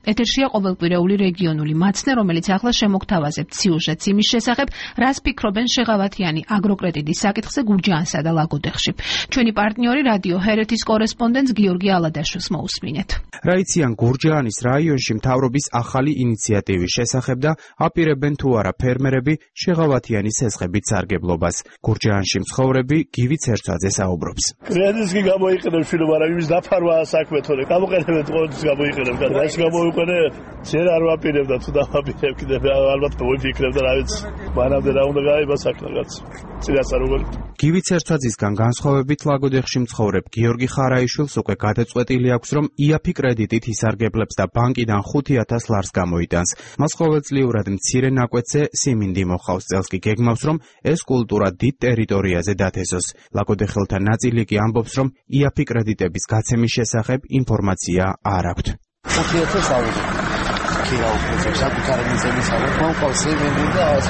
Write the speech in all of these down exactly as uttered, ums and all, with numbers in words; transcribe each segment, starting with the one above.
ეთერშია ყოველკვირეული რეგიონული მაცნე, რომელიც ახლა შემოგთავაზებთ სიუჟეტს იმის შესახებ, რას ფიქრობენ შეღავათიანი აგროკრედიტის საკითხზე გურჯაანსა და ლაგოდეხში. ჩვენი პარტნიორი რადიო ჰერეთის კორესპონდენტს გიორგი ალადაშვილს მოусმინეთ. რა იციან გურჯაანის რაიონში მთავრობის ახალი ინიციატივის შესახებ და აპირებენ თუ არა ფერმერები შეღავათიანი სესხებით სარგებლობას. გურჯაანში მცხოვრები გივი ცერცაძე საუბრობს. კრედიტს კი გამოიყენებ შვილო, მაგრამ იმის დაფარვაა საქმე თორე. გამოყენებთ ყოველთვის გამოიყენებ, რაც გამოიყენე, ჯერ არ ვაპირებ და თუ დავაპირებ კიდევ ალბათ მოვიფიქრებ და რა ვიცი, მანამდე რა უნდა გაება საქმე რაღაც. წინასწარ როგორ. გივი ცერცაძისგან განსხვავებით ლაგოდეხში მცხოვრებ გიორგი ხარაიშვილს უკვე გადაწყვეტილი აქვს, რომ იაფი კრედიტით ისარგებლებს და ბანკიდან ხუთი ათას ლარს გამოიტანს. მას ყოველწლიურად მცირე ნაკვეთზე სიმინდი მოხავს, წელს კი გეგმავს, რომ ეს კულტურა დიდ ტერიტორიაზე დათესოს. ლაგოდეხელთა ნაწილი კი ამბობს, რომ იაფი კრედიტების გაცემის შესახებ ინფორმაცია არ აქვთ. ხუთი ათას აუზი. ქირა უკვე საკუთარი მიზების არის, მომყავს სიმინდი და ასე.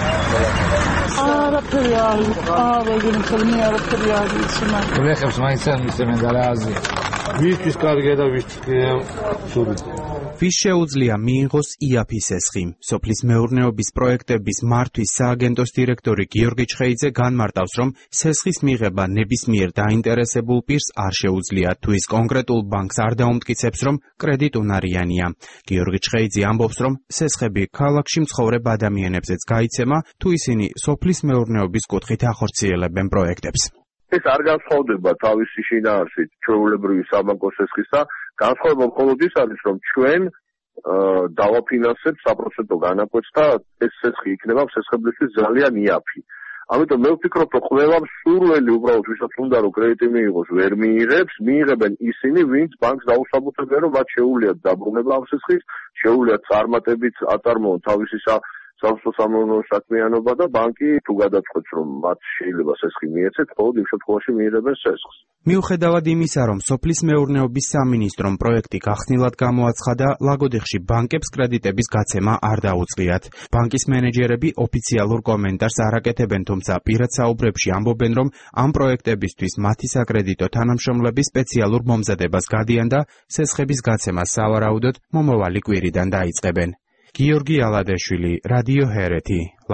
არაფერი არ არის, ეგრე ხელმე არაფერი არ არის. ვეხებს მაინც არ მისცემენ და რა აზია. ვისთვის კარგია და ვისთვის სული. ვის შეუძლია მიიღოს იაფის სესხი? სოფლის მეურნეობის პროექტების მართვის სააგენტოს დირექტორი გიორგი ჩხეიძე განმარტავს, რომ სესხის მიღება ნებისმიერ დაინტერესებულ პირს არ შეუძლია, თუ ის კონკრეტულ ბანკს არ დაუმტკიცებს, რომ კრედიტუნარიანია. გიორგი ჩხეიძე ამბობს, რომ სესხები ქალაქში მცხოვრებ ადამიანებზეც გაიცემა, თუ ისინი სოფლის მეურნეობის კუთხით ახორციელებენ პროექტებს. ეს არ განსხვავდება თავისი შინაარსით ჩვეულებრივი საბანკო სესხისა. განსხვავება მხოლოდ ის არის, რომ ჩვენ დავაფინანსებთ საპროცენტო განაკვეთს და ეს სესხი იქნება სესხებლისთვის ძალიან იაფი. ამიტომ მე ვფიქრობ, რომ ყველა მსურველი უბრალოდ ვისაც უნდა რომ კრედიტი მიიღოს, ვერ მიიღებს, მიიღებენ ისინი, ვინც ბანკს დაუსაბუთებენ, რომ მათ შეუძლიათ დაბრუნება ამ სესხის, შეუძლიათ წარმატებით აწარმოონ თავისი სამსახურო საქმიანობა და ბანკი თუ გადაწყვეტს, რომ მათ შეიძლება სესხი მიეცეთ, მხოლოდ იმ შემთხვევაში მიიღებენ სესხს. მიუხედავად იმისა, რომ სოფლის მეურნეობის სამინისტრომ პროექტი გახსნილად გამოაცხადა, ლაგოდეხში ბანკებს კრედიტების გაცემა არ დაუწყიათ. ბანკის მენეჯერები ოფიციალურ კომენტარს არ აკეთებენ, თუმცა პირად საუბრებში ამბობენ, რომ ამ პროექტებისთვის მათი საკრედიტო თანამშრომლები სპეციალურ მომზადებას გადიან და სესხების გაცემას სავარაუდოდ მომავალი კვირიდან დაიწყებენ. გიორგი ალადაშვილი, რადიო ჰერეთი.